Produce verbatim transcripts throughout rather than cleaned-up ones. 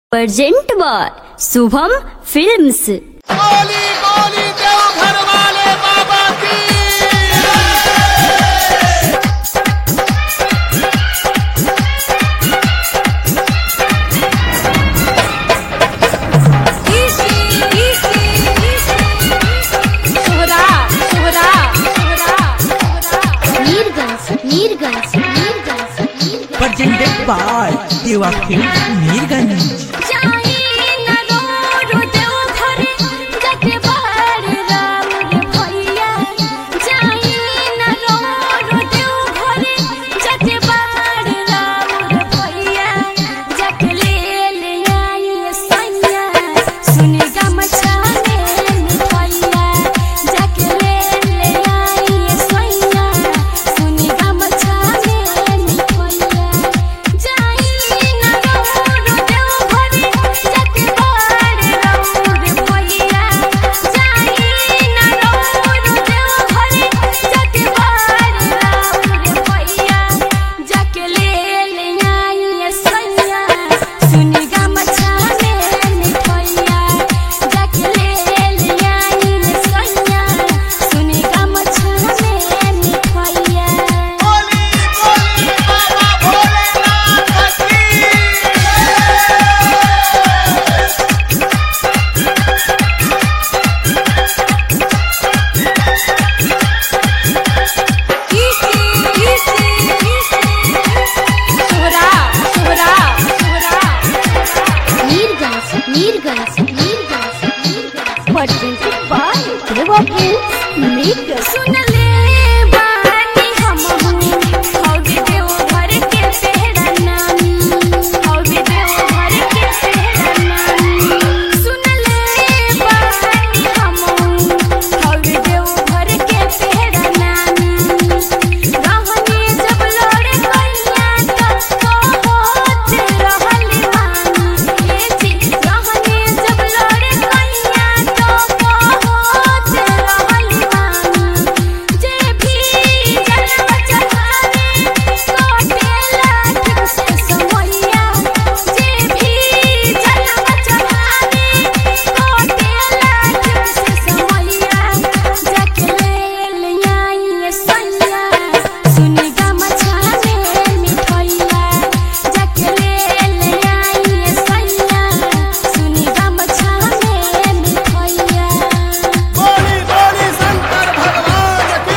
Present by Shubham films. बोली बोली देवघर वाले बाबा की। सोहरा सोहरा सोहरा Mirganj Mirganj Mirganj presented by Deva Films Mirganj। presented by Deva Films Mirganj। सुन ले बानी हम हौवे देवघर के पहरा नामी हौवे देवघर के पहरा नामी सुन ले बानी हम हौवे देवघर के पहरा नामी रहनी जब लड़े कइया तो होत रहल मानी ए जी रहनी जब लड़े कइया तो होत रहल मानी जे भी जलवा चढ़ावे कोटेला ठीक से समैया जे भी जलवा चढ़ावे कोटेला ठीक से समैया जाके ले आई सैया सुनी गा मछाने मिठैया जाके ले आई सैया सुनी गा मछाने मिठैया। बोली बोली शंकर भगवान की।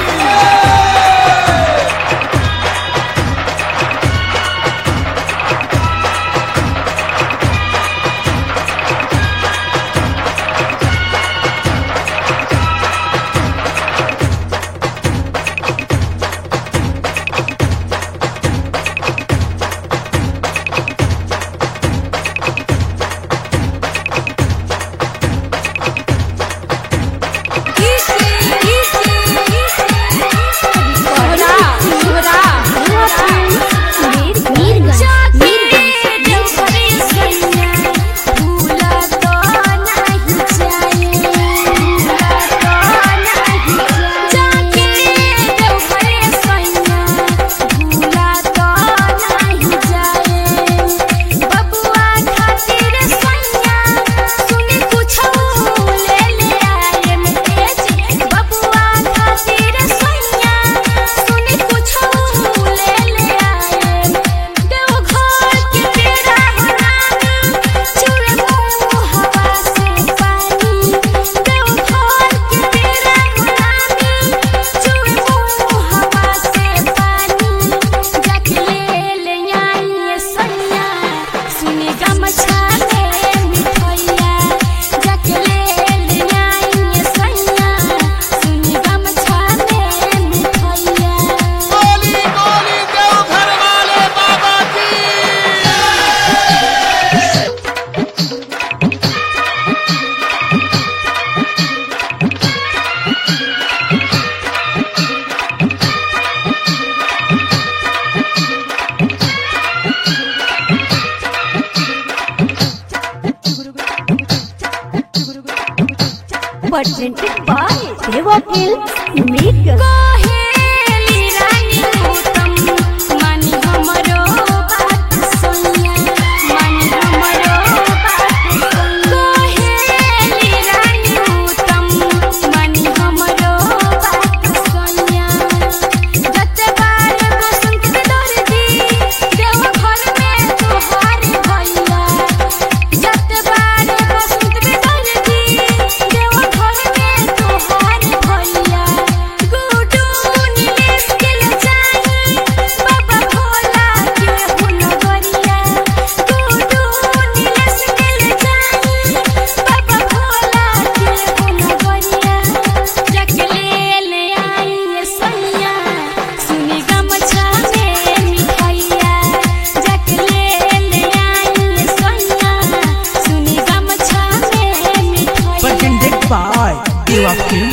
बोली बोली देवघर वाले बाबा की। presented by Deva Films Mirganj। कोहेली रानी उत्तम मानी हमरो बात सैया मानी हमरो Films